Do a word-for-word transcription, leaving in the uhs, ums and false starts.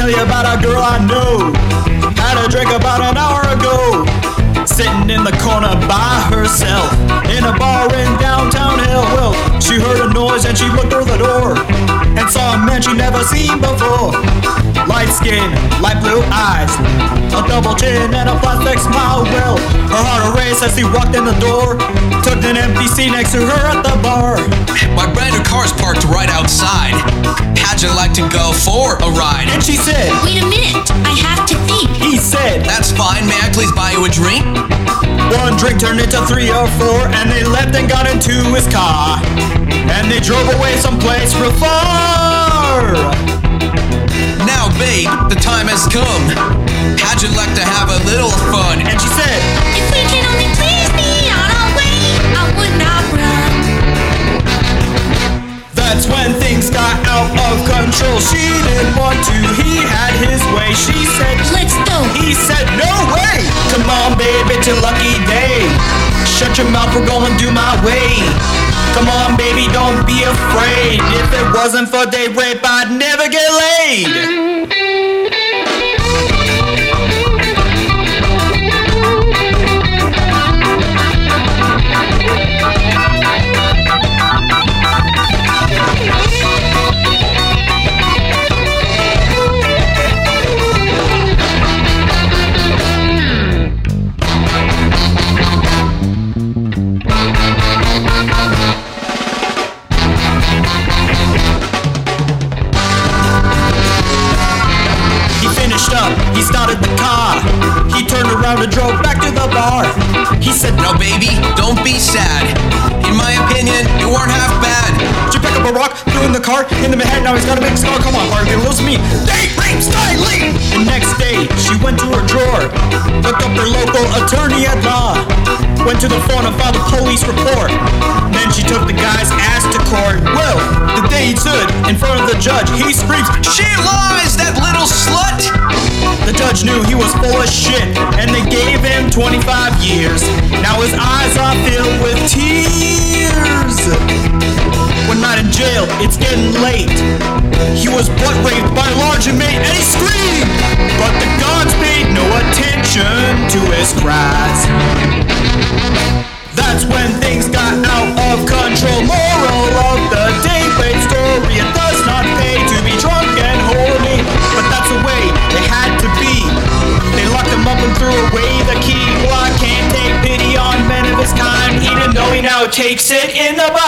tell you about a girl I know. Had a drink about an hour ago. Sitting in the corner by herself in a bar in downtown hell. Well, she heard a noise and she looked through the door and saw a man she never seen before. Light skin, light blue eyes, a double chin and a plastic smile. Well, her heart raced as he walked in the door, took an empty seat next to her at the bar. My brand new car's parked right outside. How'd you like to go for a ride? And she said, wait a minute, I have to think. He said, that's fine, may I please buy you a drink? One drink turned into three or four, and they left and got into his car, and they drove away someplace real far. Now babe, the time has come. How'd you like to have a little fun? And she said, if we can only please be on our way, I would not run. That's when things got out of control. She didn't want to, he had his way. She said, let's go. He said, no way. Come on baby, it's your lucky day. Shut your mouth, we're gonna do my way. Come on baby, don't be afraid. If it wasn't for date rape, I'd never get laid. He started the car. He turned around and drove back to the bar. He said, no baby, don't be sad. In my opinion, you weren't half bad. She picked up a rock, threw in the car, hit him in the head, now he's got a big scar. Come on, Harvey, lose me. Date, rape, style, leave. The next day, she went to her drawer, looked up her local attorney at law, went to the phone and filed a police report. Then she took the guy's ass to court. Well, the day he stood in front of the judge, he screams, she lies, that little slut. The judge knew he was full of shit, and they gave him twenty-five years. Now his eyes are filled with tears. One night in jail, it's getting late. He was butt raped by a large inmate, and he screamed, but the guards paid no attention to his cries. That's when things got out of control. Moral of the day, great story. It does not pay to be drunk and horny, but that's the way it had to be. They locked him up and threw away the key. Well, I can't take pity on men of his kind, even though he now takes it in the body.